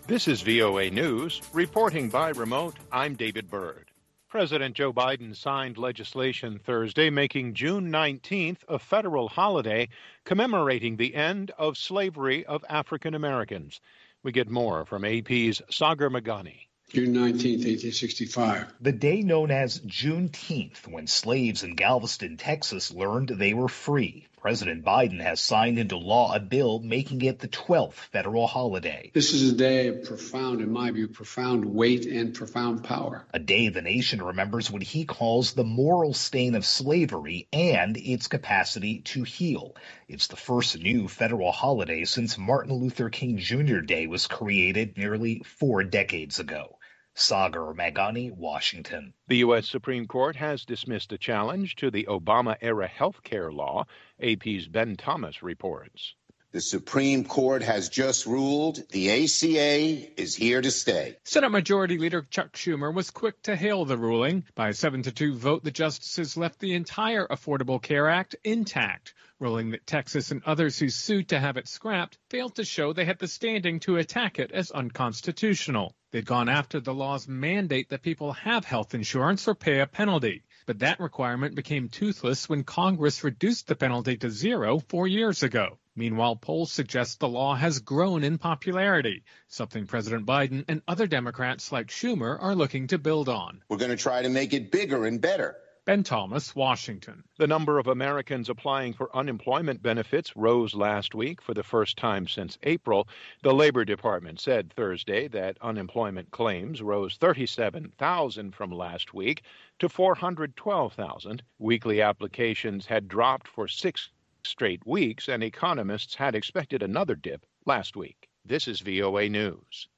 This is VOA News. Reporting by remote, I'm David Byrd. President Joe Biden signed legislation Thursday making June 19th a federal holiday commemorating the end of slavery of African Americans. We get more from AP's Sagar Meghani. June 19th, 1865. The day known as Juneteenth, when slaves in Galveston, Texas learned they were free. President Biden has signed into law a bill making it the 12th federal holiday. This is a day of profound, in my view, profound weight and profound power. A day the nation remembers what he calls the moral stain of slavery and its capacity to heal. It's the first new federal holiday since Martin Luther King Jr. Day was created nearly 4 decades ago. Sagar Meghani, Washington. The U.S. Supreme Court has dismissed a challenge to the Obama-era health care law. AP's Ben Thomas reports. The Supreme Court has just ruled the ACA is here to stay. Senate Majority Leader Chuck Schumer was quick to hail the ruling. By a 7-2 vote, the justices left the entire Affordable Care Act intact, ruling that Texas and others who sued to have it scrapped failed to show they had the standing to attack it as unconstitutional. They'd gone after the law's mandate that people have health insurance or pay a penalty. But that requirement became toothless when Congress reduced the penalty to 0 4 years ago. Meanwhile, polls suggest the law has grown in popularity, something President Biden and other Democrats like Schumer are looking to build on. We're going to try to make it bigger and better. Ben Thomas, Washington. The number of Americans applying for unemployment benefits rose last week for the first time since April. The Labor Department said Thursday that unemployment claims rose 37,000 from last week to 412,000. Weekly applications had dropped for 6 straight weeks, and economists had expected another dip last week. This is VOA News.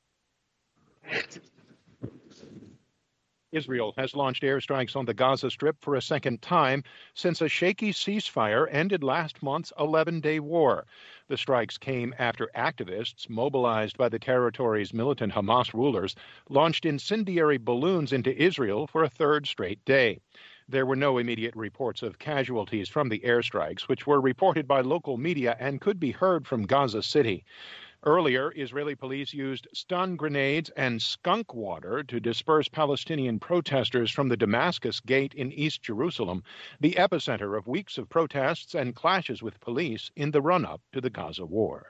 Israel has launched airstrikes on the Gaza Strip for a second time since a shaky ceasefire ended last month's 11-day war. The strikes came after activists mobilized by the territory's militant Hamas rulers launched incendiary balloons into Israel for a third straight day. There were no immediate reports of casualties from the airstrikes, which were reported by local media and could be heard from Gaza City. Earlier, Israeli police used stun grenades and skunk water to disperse Palestinian protesters from the Damascus Gate in East Jerusalem, the epicenter of weeks of protests and clashes with police in the run-up to the Gaza war.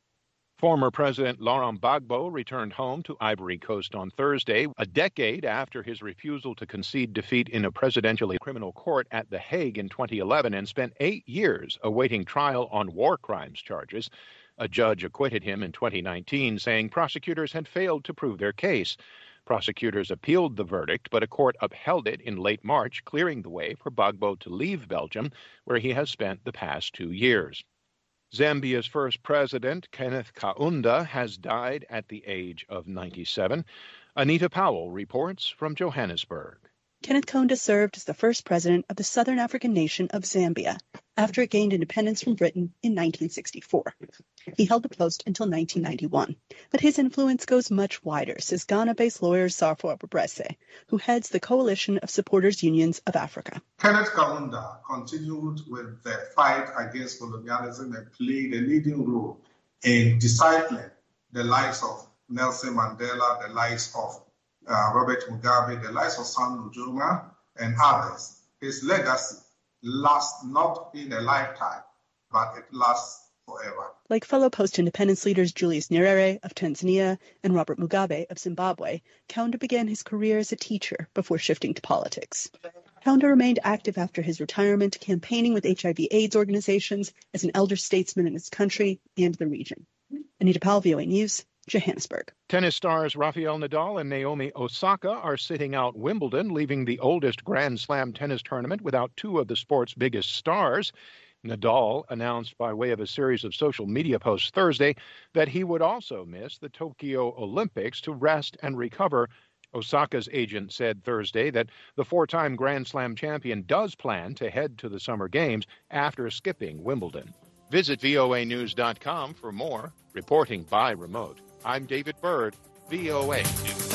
Former President Laurent Gbagbo returned home to Ivory Coast on Thursday, a decade after his refusal to concede defeat in a presidential criminal court at The Hague in 2011 and spent 8 years awaiting trial on war crimes charges. A judge acquitted him in 2019, saying prosecutors had failed to prove their case. Prosecutors appealed the verdict, but a court upheld it in late March, clearing the way for Gbagbo to leave Belgium, where he has spent the past 2 years. Zambia's first president, Kenneth Kaunda, has died at the age of 97. Anita Powell reports from Johannesburg. Kenneth Kaunda served as the first president of the southern African nation of Zambia after it gained independence from Britain in 1964. He held the post until 1991, but his influence goes much wider, says Ghana-based lawyer Sarfo Abubrese, who heads the Coalition of Supporters Unions of Africa. Kenneth Kaunda continued with the fight against colonialism and played a leading role in discipling the lives of Nelson Mandela, the lives of Robert Mugabe, the lives of Sam Nujoma, and others. His legacy lasts not in a lifetime, but it lasts forever. Like fellow post-independence leaders Julius Nyerere of Tanzania and Robert Mugabe of Zimbabwe, Kaunda began his career as a teacher before shifting to politics. Kaunda remained active after his retirement, campaigning with HIV/AIDS organizations as an elder statesman in his country and the region. Anita Powell, VOA News, Johannesburg. Tennis stars Rafael Nadal and Naomi Osaka are sitting out Wimbledon, leaving the oldest Grand Slam tennis tournament without 2 of the sport's biggest stars. Nadal announced by way of a series of social media posts Thursday that he would also miss the Tokyo Olympics to rest and recover. Osaka's agent said Thursday that the 4-time Grand Slam champion does plan to head to the Summer Games after skipping Wimbledon. Visit voanews.com for more. Reporting by remote, I'm David Byrd, VOA.